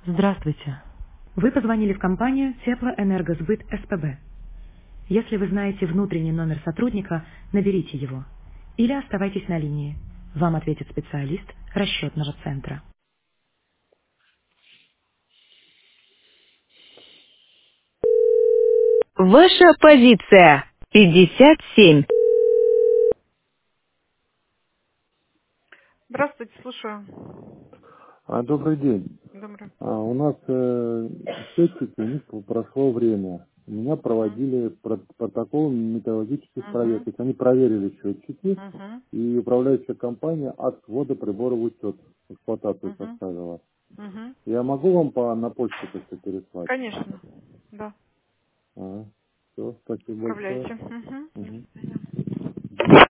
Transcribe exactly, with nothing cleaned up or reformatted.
Здравствуйте. Вы позвонили в компанию Теплоэнергосбыт СПБ. Если вы знаете внутренний номер сотрудника, наберите его. Или оставайтесь на линии. Вам ответит специалист расчетного центра. Ваша позиция пятьдесят семь. Здравствуйте, слушаю. А, добрый день. Добрый. А, у нас э, счетчики, у них прошло время. У меня Угу. проводили про- протокол метеорологических проверок. Угу. То есть они проверили счетчики, Угу. и управляющая компания от ввода прибора в учет эксплуатацию Угу. составила. Угу. Я могу вам по, на почту как-то переслать? Конечно. Да. А, все, спасибо большое. Отправляйте. Угу. До Мгм. свидания.